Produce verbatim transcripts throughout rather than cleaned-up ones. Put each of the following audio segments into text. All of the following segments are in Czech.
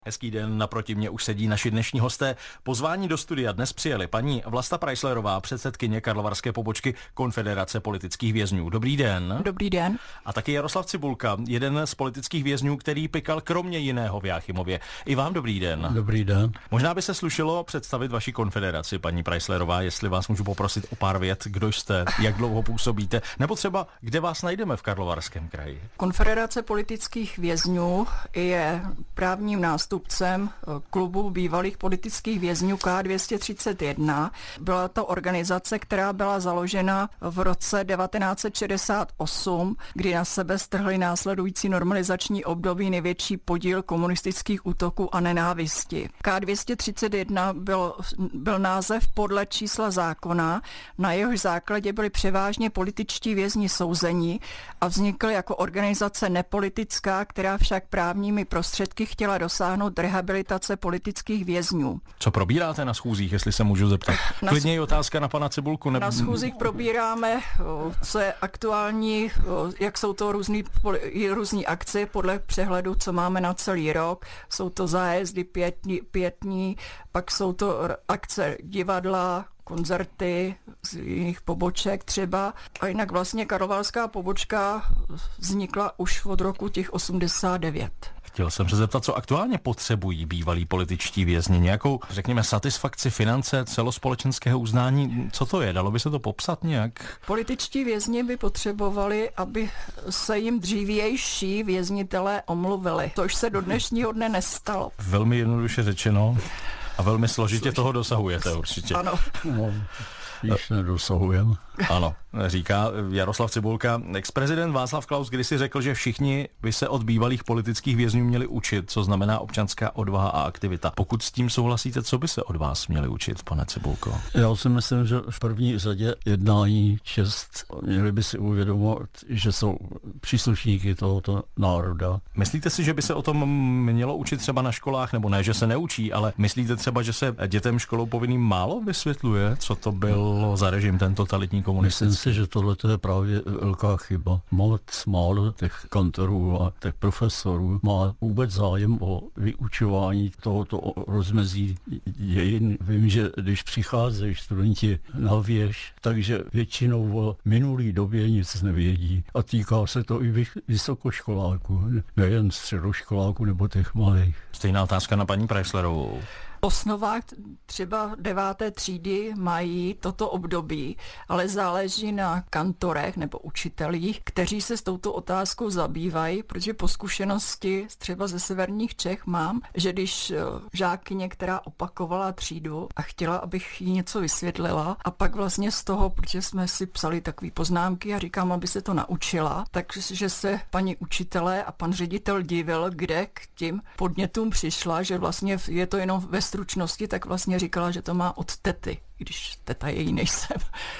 Hezký den, naproti mě už sedí naši dnešní hosté. Pozvání do studia dnes přijeli paní Vlasta Preisslerová, předsedkyně karlovarské pobočky Konfederace politických vězňů. Dobrý den. Dobrý den. A taky Jaroslav Cibulka, jeden z politických vězňů, který pikal kromě jiného v Jáchymově. I vám dobrý den. Dobrý den. Možná by se slušelo představit vaši konfederaci, paní Preisslerová, jestli vás můžu poprosit o pár vět, kdo jste, jak dlouho působíte, nebo třeba kde vás najdeme v Karlovarském kraji. Konfederace politických vězňů je právním nástupcem klubu bývalých politických vězňů K dvě stě třicet jedna. Byla to organizace, která byla založena v roce devatenáct set šedesát osm, kdy na sebe strhli následující normalizační období největší podíl komunistických útoků a nenávisti. K dvě stě třicet jedna byl, byl název podle čísla zákona, na jehož základě byli převážně političtí vězni souzeni a vznikl jako organizace nepolitická, která však právními prostředky chtěla dosáhnout rehabilitace politických vězňů. Co probíráte na schůzích, jestli se můžu zeptat? Klidně je otázka na pana Cibulku. Ne... Na schůzích probíráme, co je aktuální, jak jsou to různý, různý akce podle přehledu, co máme na celý rok. Jsou to zájezdy pětní, pětní, pak jsou to akce divadla, koncerty z jiných poboček třeba. A jinak vlastně karlovarská pobočka vznikla už od roku těch osmdesát devět. Chtěl jsem se zeptat, co aktuálně potřebují bývalí političtí vězni. Nějakou, řekněme, satisfakci, finance, celospolečenského uznání. Co to je? Dalo by se to popsat nějak? Političtí vězni by potřebovali, aby se jim dřívější věznitelé omluvili. Což se do dnešního dne nestalo. Velmi jednoduše řečeno. A velmi složitě Složitě. toho dosahujete určitě. Ano. No, již nedosahujeme. Ano, říká Jaroslav Cibulka. Ex-prezident Václav Klaus kdysi řekl, že všichni by se od bývalých politických vězňů měli učit, co znamená občanská odvaha a aktivita. Pokud s tím souhlasíte, co by se od vás měli učit, pane Cibulko? Já si myslím, že v první řadě jednání čest měli by si uvědomovat, že jsou příslušníky tohoto národa. Myslíte si, že by se o tom mělo učit třeba na školách, nebo ne, že se neučí, ale myslíte třeba, že se dětem školou povinným málo vysvětluje, co to bylo za režim, ten totalitní komunistický? Myslím si, že tohle je právě velká chyba. Moc málo těch kantorů a těch profesorů má vůbec zájem o vyučování tohoto rozmezí dějin. Vím, že když přicházejí studenti na věž, takže většinou o minulý době nic nevědí. A týká se to i vysokoškoláků, nejen středoškoláků nebo těch malých. Stejná otázka na paní Preisslerovou. Osnovách třeba deváté třídy mají toto období, ale záleží na kantorech nebo učitelích, kteří se s touto otázkou zabývají, protože po zkušenosti třeba ze severních Čech mám, že když žákyně, která opakovala třídu a chtěla, abych jí něco vysvětlila a pak vlastně z toho, protože jsme si psali takové poznámky a říkám, aby se to naučila, takže se paní učitelé a pan ředitel divil, kde k tím podnětům přišla, že vlastně je to jenom ve stručnosti, tak vlastně říkala, že to má od tety, když teta její nejsem.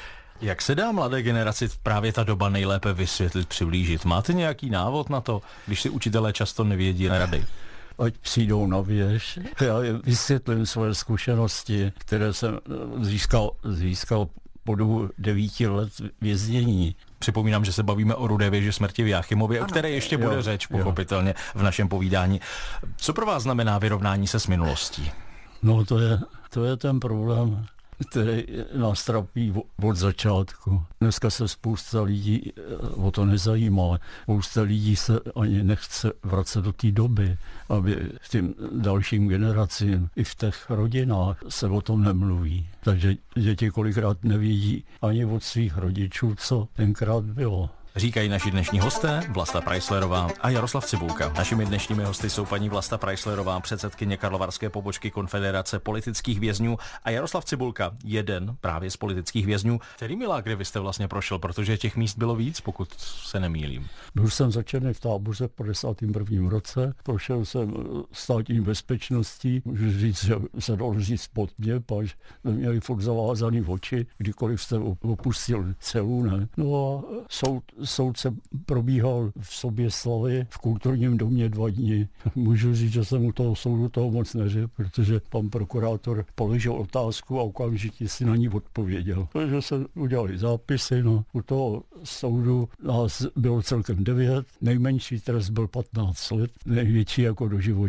Jak se dá mladé generaci právě ta doba nejlépe vysvětlit, přiblížit? Máte nějaký návod na to, když si učitelé často nevědí rady? Ať přijdou na věž. Já vysvětlím svoje zkušenosti, které jsem získal, získal po dobu devíti let věznění. Připomínám, že se bavíme o Rudé věži smrti v Jáchymově, ano, o které ještě jo, bude řeč, pochopitelně, jo. v našem povídání. Co pro vás znamená vyrovnání se s minulostí? No to je, to je ten problém, který nás trápí od začátku. Dneska se spousta lidí o to nezajímá. Spousta lidí se ani nechce vracet do té doby, aby v tím dalším generacím i v těch rodinách se o tom nemluví. Takže děti kolikrát nevědí ani od svých rodičů, co tenkrát bylo. Říkají naši dnešní hosté Vlasta Preisslerová a Jaroslav Cibulka. Našimi dnešními hosty jsou paní Vlasta Preisslerová, předsedkyně karlovarské pobočky Konfederace politických vězňů, a Jaroslav Cibulka, jeden právě z politických vězňů. Kterými lágry vy jste vlastně prošel, protože těch míst bylo víc, pokud se nemýlím? Byl jsem začený v táboře v padesátém prvním roce, prošel jsem státní bezpečností, můžu říct, že se dalo říct pod mě, paž měli furt zavázaný oči, kdykoliv jste opustil celu, ne? No a soud soudce probíhal v Soběslavi v kulturním domě dva dny. Můžu říct, že jsem u toho soudu toho moc neřekl, protože pan prokurátor položil otázku a okamžitě si na ní odpověděl. Takže se udělali zápisy, no. U toho soudu nás bylo celkem devět, nejmenší trest byl patnáct let, největší jako doživotně.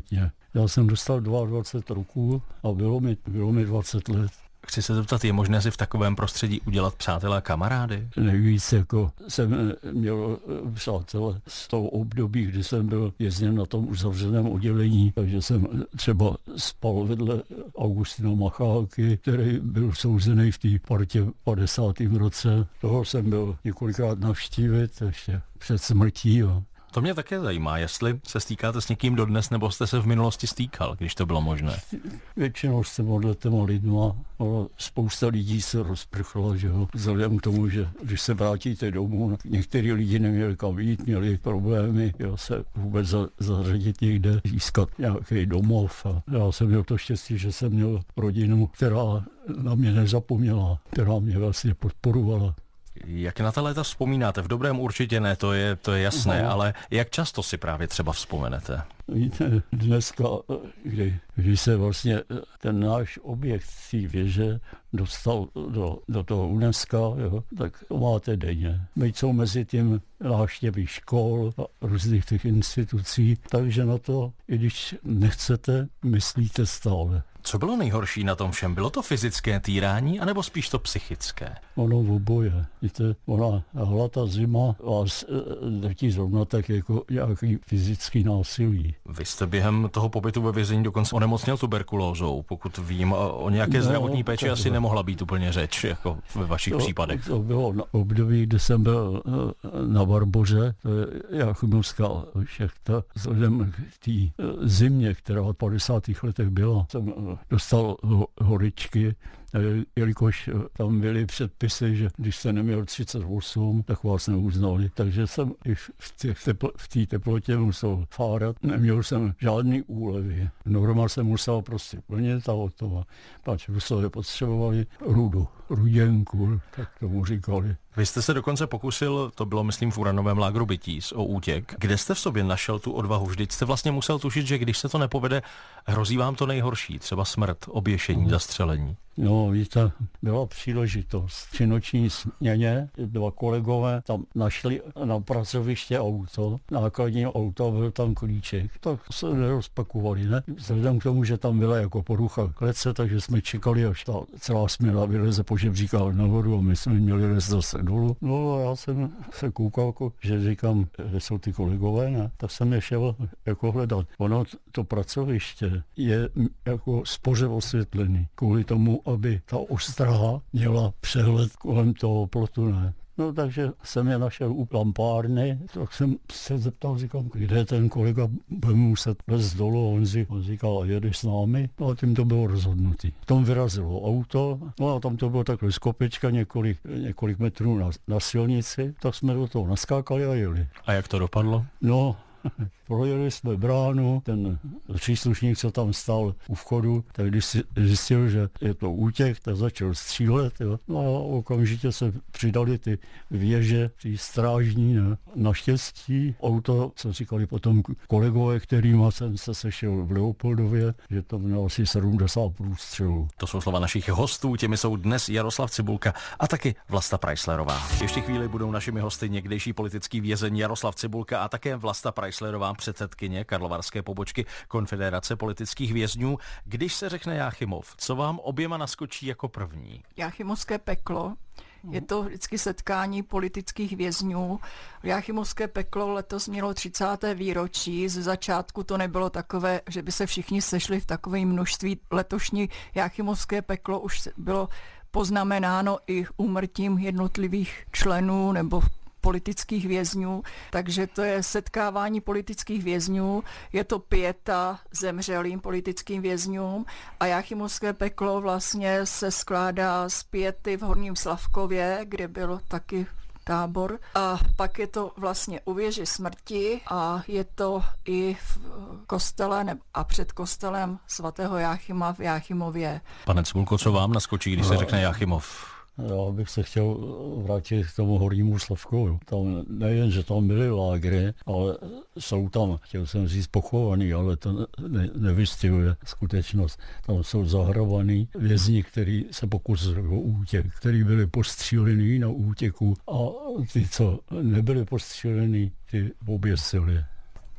Já jsem dostal dvacet dva roků a bylo mi, bylo mi dvacet let. Chci se zeptat, je možné si v takovém prostředí udělat přátelé a kamarády? Nejvíc jako jsem měl přátelé z toho období, kdy jsem byl vězněn na tom uzavřeném oddělení, takže jsem třeba spal vedle Augustina Machálky, který byl souzený v té partě v padesátém roce. Toho jsem byl několikrát navštívit ještě před smrtí. Jo. To mě také zajímá, jestli se stýkáte s někým dodnes, nebo jste se v minulosti stýkal, když to bylo možné. Většinou jsem odle těma lidma, ale spousta lidí se rozprchla, že jo. Vzhledem k tomu, že když se vrátíte domů, některý lidi neměli kam jít, měli problémy, jo, se vůbec za, zařadit někde, získat nějaký domov. A já jsem měl to štěstí, že jsem měl rodinu, která na mě nezapomněla, která mě vlastně podporovala. Jak na ta léta vzpomínáte? V dobrém určitě ne, to je, to je jasné, no. Ale jak často si právě třeba vzpomenete? Víte, dneska, kdy, když se vlastně ten náš objekt té věže dostal do, do toho UNESCO, jo, tak to máte denně. Byť jsou mezi tím návštěvy škol a různých těch institucí, takže na to, i když nechcete, myslíte stále. Co bylo nejhorší na tom všem? Bylo to fyzické týrání, anebo spíš to psychické? Ono oboje. Víte, ona hlata zima vás drtí zrovna tak jako nějaký fyzický násilí. Vy jste během toho pobytu ve vězení dokonce onemocněl tuberkulózou. Pokud vím, o nějaké no, zdravotní péči asi bylo. Nemohla být úplně řeč, jako ve vašich to, případech. To bylo na období, kdy jsem byl na Barboře, to je Jachimovská šachta. Vzhledem k té zimě, která v padesátých letech byla, jsem dostal ho, horičky, jelikož tam byly předpisy, že když se neměl třicet osm, tak vás neuznali. Takže jsem i v té tepl, teplotě musel fárat. Neměl jsem žádný úlevy. Norma jsem musel prostě plnit a hotová. Pač Rusové potřebovali rudu, ruděnku, tak tomu říkali. Vy jste se dokonce pokusil, to bylo myslím v uranovém lágru Bytíc, o útěk. Kde jste v sobě našel tu odvahu? Vždyť jste vlastně musel tušit, že když se to nepovede, hrozí vám to nejhorší, třeba smrt, oběšení, zastřelení. No, víte, byla příležitost. Při noční směně dva kolegové tam našli na pracoviště auto, nákladní auto, byl tam klíček. Tak se nerozpakovali, ne? Vzhledem k tomu, že tam byla jako porucha klece, takže jsme čekali, až ta celá směna vyleze po žebříkách nahoru a my jsme měli les zase dolů. No a já jsem se koukal, že říkám, kde jsou ty kolegové, ne? Tak jsem je šel jako hledat. Ono to pracoviště je jako spoře osvětlený. Kvůli tomu, aby ta ostraha měla přehled kolem toho plotu, ne. No takže jsem je našel u lampárny, tak jsem se zeptal, říkám, kde je ten kolega, bude muset vést dolů, on, si, on říkal, jedeš s námi, no a tím to bylo rozhodnutý. Tam vyrazilo auto, no a tam to bylo takhle z kopečka několik, několik metrů na, na silnici, tak jsme do toho naskákali a jeli. A jak to dopadlo? No, projeli jsme bránu, ten příslušník, co tam stál u vchodu, tak když si zjistil, že je to útěk, tak začal střílet. Jo. No a okamžitě se přidali ty věže, ty strážní. Ne. Naštěstí auto, co říkali potom kolegové, kterýma jsem se sešel v Leopoldově, že to mělo asi sedmdesát průstřelů. To jsou slova našich hostů, těmi jsou dnes Jaroslav Cibulka a taky Vlasta Preisslerová. Ještě chvíli budou našimi hosty někdejší politický vězeň Jaroslav Cibulka a také Vlasta Preisslerová, předsedkyně karlovarské pobočky Konfederace politických vězňů. Když se řekne Jáchymov, co vám oběma naskočí jako první? Jáchymovské peklo. Je to vždycky setkání politických vězňů. Jáchymovské peklo letos mělo třicáté výročí. Z začátku to nebylo takové, že by se všichni sešli v takové množství. Letošní Jáchymovské peklo už bylo poznamenáno i úmrtím jednotlivých členů nebo politických vězňů, takže to je setkávání politických vězňů, je to pieta zemřelým politickým vězňům a Jáchymovské peklo vlastně se skládá z piety v Horním Slavkově, kde byl taky tábor a pak je to vlastně u věže smrti a je to i v kostele a před kostelem svatého Jáchyma v Jáchymově. Pane Cibulko, co vám naskočí, když se řekne Jáchymov? Já bych se chtěl vrátit k tomu Hornímu Slavkovi. Tam nejen, že tam byly lágry, ale jsou tam, chtěl jsem říct, pochovaný, ale to ne, nevystihuje skutečnost. Tam jsou zahravaný vězni, kteří se pokusili o útěk, kteří byli postřílení na útěku a ty, co nebyli postřílení, ty oběsili.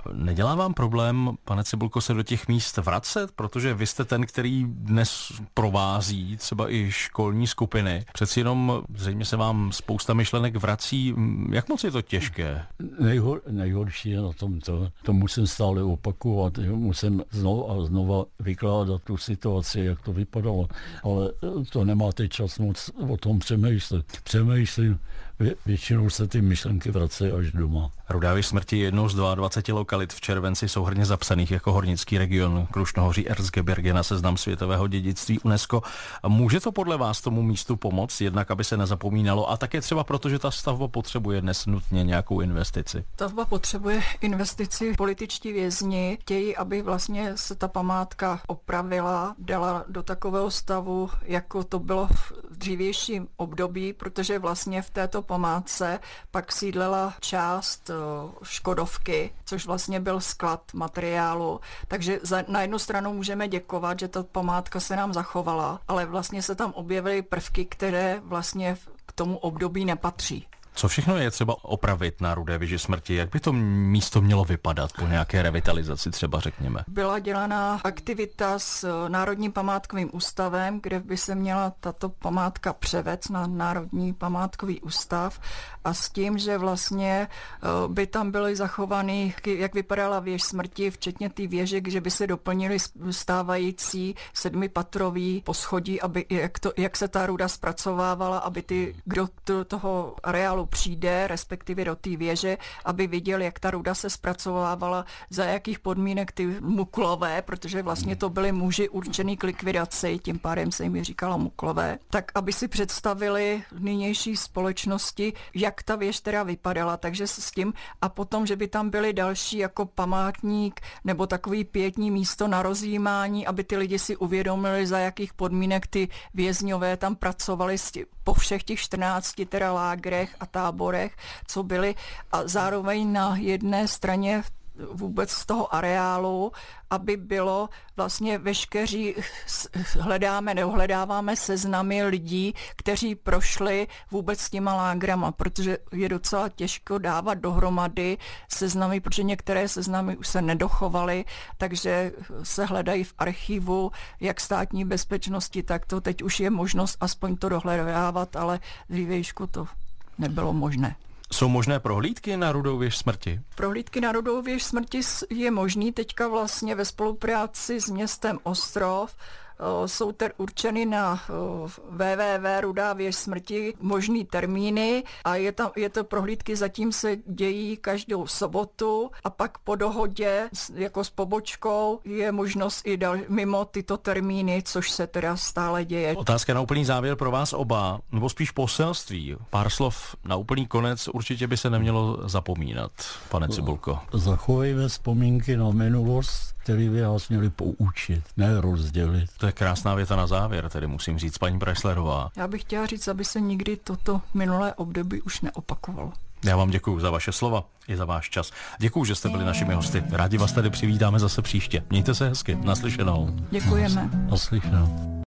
Nedělá vám problém, pane Cibulko, se do těch míst vracet, protože vy jste ten, který dnes provází třeba i školní skupiny. Přeci jenom zřejmě se vám spousta myšlenek vrací. Jak moc je to těžké? Nejhor, nejhorší je na tom to. To musím stále opakovat. Musím znovu a znova vykládat tu situaci, jak to vypadalo. Ale to nemáte čas moc o tom přemýšlet. Přemýšlím, vě, většinou se ty myšlenky vracejí až doma. Rudá věž smrti je jednou z dvaceti dvou lokalit v červenci souhrnně zapsaných jako hornický region Krušnohoří Erzgebirge na seznam světového dědictví UNESCO. Může to podle vás tomu místu pomoct, jednak aby se nezapomínalo, a také třeba proto, že ta stavba potřebuje dnes nutně nějakou investici? Stavba potřebuje investici. Političtí vězni chtějí, aby vlastně se ta památka opravila, dala do takového stavu, jako to bylo v dřívějším období, protože vlastně v této památce pak sídlela část Škodovky, což vlastně byl sklad materiálu. Takže za, na jednu stranu můžeme děkovat, že ta památka se nám zachovala, ale vlastně se tam objevily prvky, které vlastně k tomu období nepatří. Co všechno je třeba opravit na Rudé věži smrti? Jak by to místo mělo vypadat po nějaké revitalizaci třeba, řekněme? Byla dělaná aktivita s Národním památkovým ústavem, kde by se měla tato památka převést na Národní památkový ústav, a s tím, že vlastně by tam byly zachovány, jak vypadala věž smrti, včetně té věže, že by se doplnily stávající sedmipatrový poschodí, aby jak, to, jak se ta ruda zpracovávala, aby ty, kdo do toho areálu přijde, respektive do té věže, aby viděl, jak ta ruda se zpracovávala, za jakých podmínek ty muklové, protože vlastně to byly muži určený k likvidaci, tím pádem se jim říkalo muklové, tak aby si představili nynější společnosti, jak ta věž teda vypadala, takže s tím, a potom, že by tam byly další jako památník nebo takový pietní místo na rozjímání, aby ty lidi si uvědomili, za jakých podmínek ty vězňové tam pracovali po všech těch čtrnácti teda lágrech a táborech, co byly, a zároveň na jedné straně vůbec z toho areálu, aby bylo vlastně veškeří, hledáme, neohledáváme seznamy lidí, kteří prošli vůbec s těma lágrama, protože je docela těžko dávat dohromady seznamy, protože některé seznamy už se nedochovaly, takže se hledají v archivu jak státní bezpečnosti, tak to teď už je možnost aspoň to dohledávat, ale dřívějšku to nebylo možné. Jsou možné prohlídky na Rudou věž smrti? Prohlídky na Rudou věž smrti je možný teďka vlastně ve spolupráci s městem Ostrov. Jsou ter určeny na w w w tečka rudá věž smrti možný termíny a je, tam, je to prohlídky zatím se dějí každou sobotu, a pak po dohodě jako s pobočkou je možnost i dal, mimo tyto termíny, což se teda stále děje. Otázka na úplný závěr pro vás oba, nebo spíš poselství. Pár slov na úplný konec, určitě by se nemělo zapomínat, pane Cibulko. Zachovejme vzpomínky na minulost, které by nás měli poučit, ne rozdělit. To je krásná věta na závěr, tedy musím říct, paní Preisslerová. Já bych chtěla říct, aby se nikdy toto minulé období už neopakovalo. Já vám děkuju za vaše slova i za váš čas. Děkuju, že jste byli našimi hosty. Rádi vás tady přivítáme zase příště. Mějte se hezky. Naslyšenou. Děkujeme. Naslyšenou.